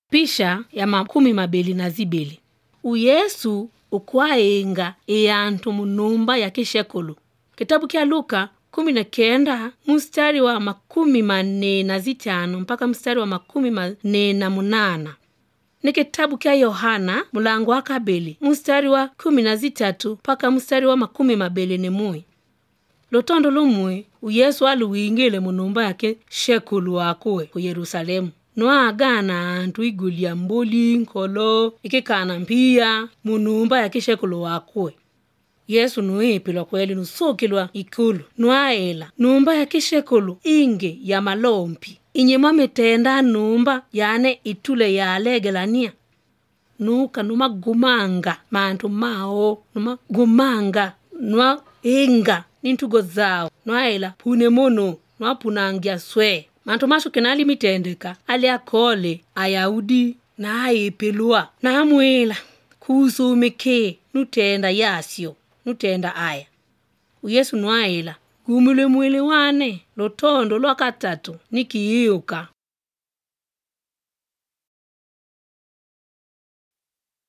Pisha ya 22. Uyesu ukwaenga eyantu munumba ya kishekulu. Kitabu kia Luka 19 mstari wa 45 mpaka mstari wa 48. Ni kitabu kia Yohana mulango wa 2 mstari wa 13 mpaka mstari wa 21. Lotondo lumwe Uyesu aluwingile munumba yake shekulu wakuwe ku Yerusalemu. Noagana antu igulia mboli nkolo ikikana mpia munumba ya kishekulu wakuwe. Yesu nuipilwa kweli nusukilwa ikulu nuaela numba ya kishekulu inge ya malompi inyema metenda numba yane itule ya alegelania nuka numa gumanga mantu mao numa gumanga nua inga nintugo zao nuaela pune mono nua punangia swe mantu mashu kenali mitendeka ali akole Ayahudi na aipilwa na amwela kusumike nutenda yasyo nutenda aya. Uyesu nuaela gumule mwili wane lotondo lwakatatu nikiiuka